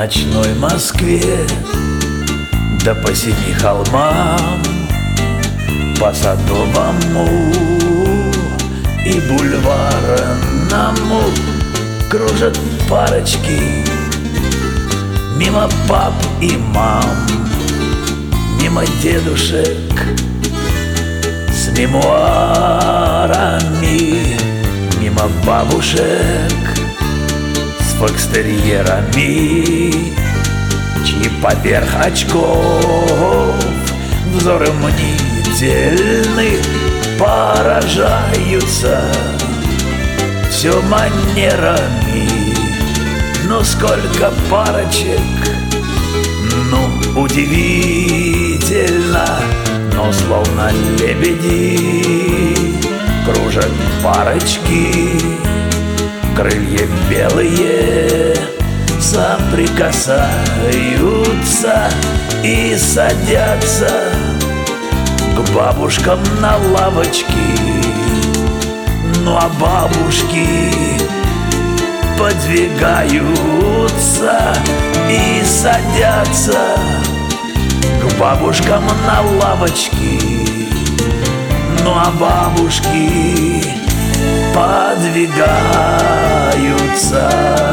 ночной Москве, да по семи холмам, по Садовому и Бульварному кружат парочки мимо пап и мам, мимо дедушек с мемуарами, мимо бабушек с фокстерьерами, чьи поверх очков взоры мнительны поражаются все манерами. Но сколько парочек, ну удивительно, но словно лебеди кружат парочки, крылья белые соприкасаются и садятся к бабушкам на лавочки. Ну а бабушки подвигаются и садятся к бабушкам на лавочки. Ну а бабушки подвигаются.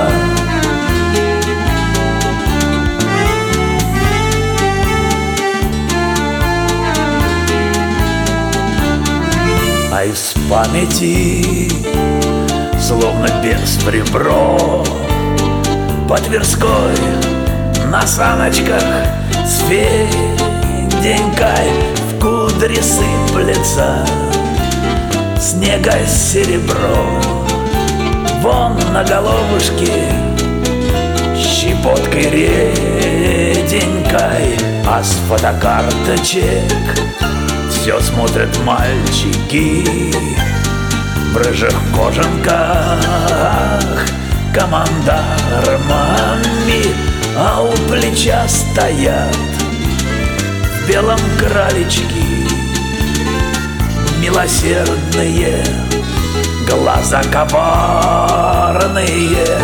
А из памяти, словно без ребро, по Тверской на саночках с Феденькой в кудри сыплется снега серебро. Вон на головушке щепоткой реденькой, а с фотокарточек все смотрят мальчики в рыжих кожанках командармами, а у плеча стоят в белом краличке милосердные глаза коварные.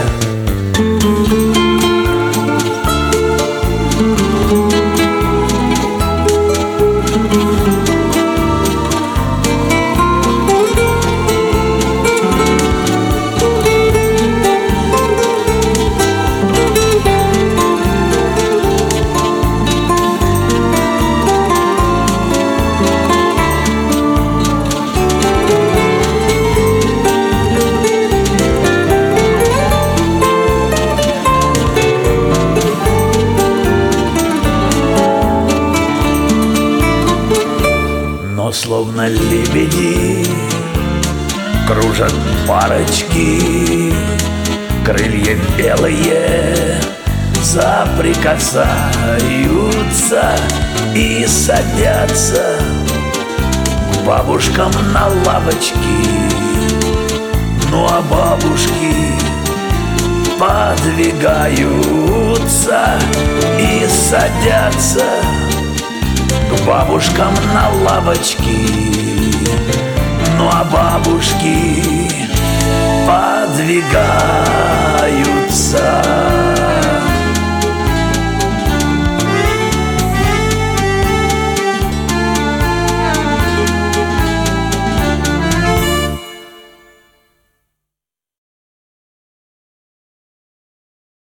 Но словно лебеди кружат парочки, крылья белые соприкасаются и садятся к бабушкам на лавочки. Ну а бабушки подвигаются и садятся к бабушкам на лавочки. Ну а бабушки подвигаются.